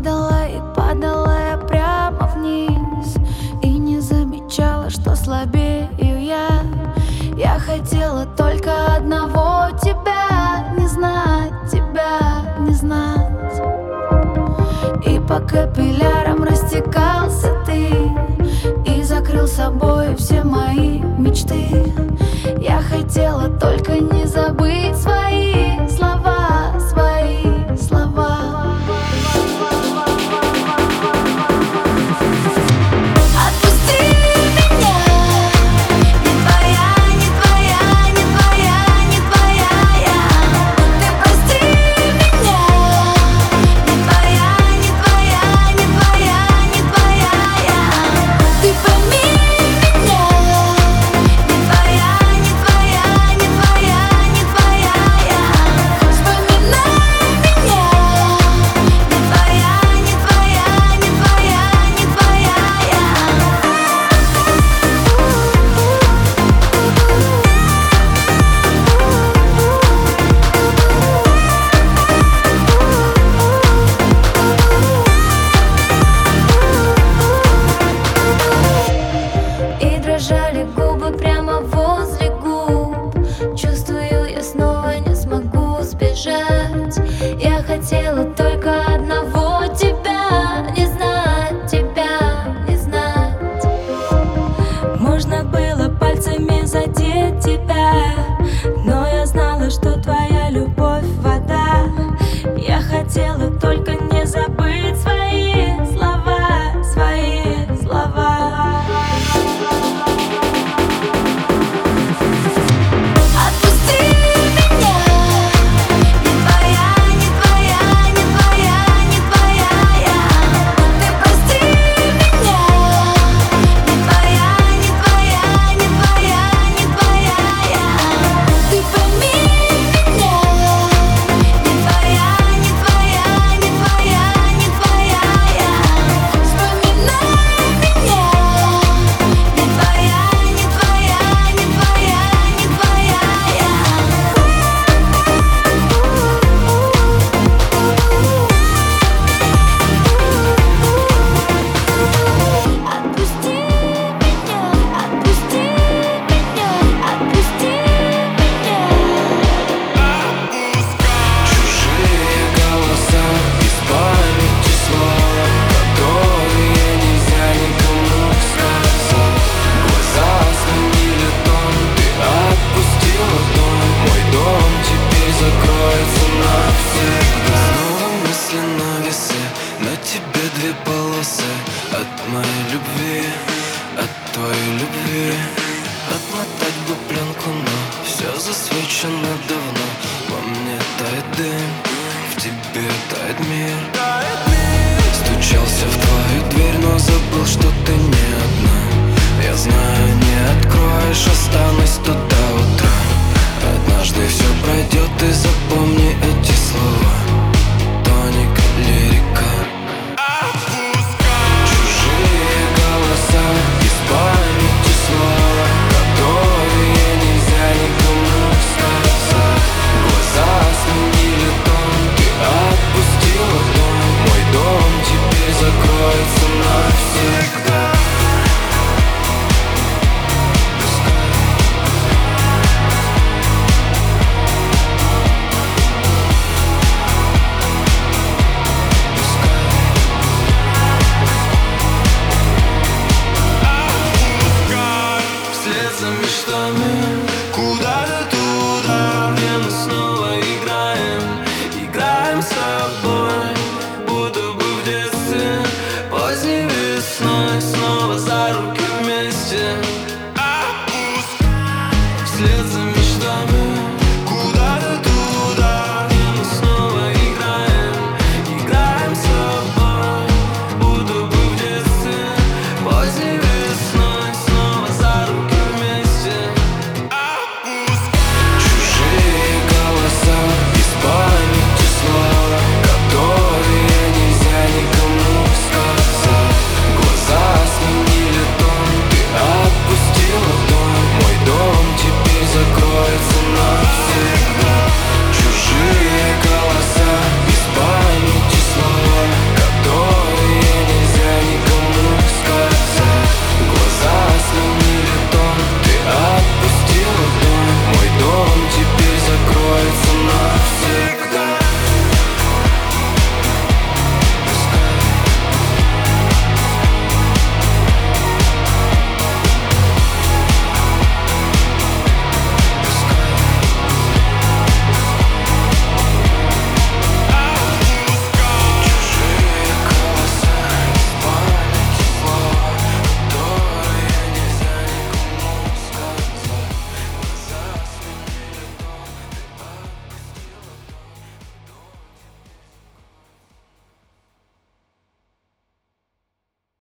Падала и падала я прямо вниз, и не замечала, что слабею я. Я хотела только одного — тебя не знать, тебя не знать. И по капиллярам растекался ты, и закрыл собой все мои мечты. Я хотела только не забыть свои слова, свои слова. Дрожали губы прямо возле губ. Чувствую, я снова не смогу сбежать. Я хотела только одного — тебя не знать, тебя не знать. Можно было пальцами задеть тебя, но я знала, что твоя любовь — вода. Я хотела только не забыть свои слова, свои слова. От моей любви, от твоей любви. Отмотать бы пленку, но все засвечено давно. Во мне тает дым, в тебе тает мир. Стучался в твою дверь, но забыл, что ты не одна. Я знаю, не откроешь, останусь тут до утра. Однажды все пройдет, и запомни эти слова. Тоник, лирика. Из памяти слова, которые нельзя никому сказать. Глаза сменили тон, ты отпустила дом. Мой дом теперь закроется навсегда. Вслед за мечтами